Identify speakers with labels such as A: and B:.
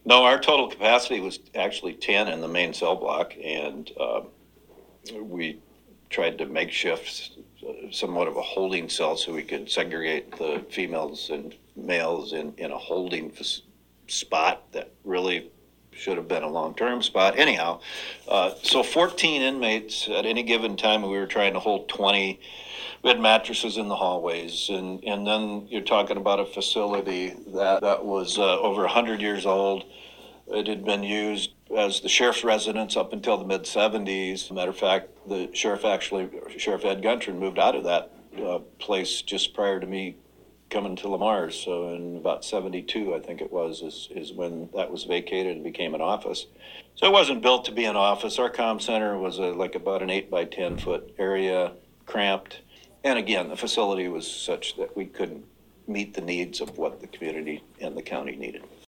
A: No, our total capacity was actually 10 in the main cell block, and we tried to makeshift somewhat of a holding cell so we could segregate the females and males in a holding spot that really should have been a long-term spot. Anyhow, so 14 inmates at any given time, we were trying to hold 20. We had mattresses in the hallways, and then you're talking about a facility that was over 100 years old. It had been used as the sheriff's residence up until the mid-70s. Matter of fact, Sheriff Ed Guntrin moved out of that place just prior to me coming to Lamar's. So in about 72, I think it was, is when that was vacated and became an office. So it wasn't built to be an office. Our comm center was like about an 8 by 10 foot area, cramped. And again, the facility was such that we couldn't meet the needs of what the community and the county needed.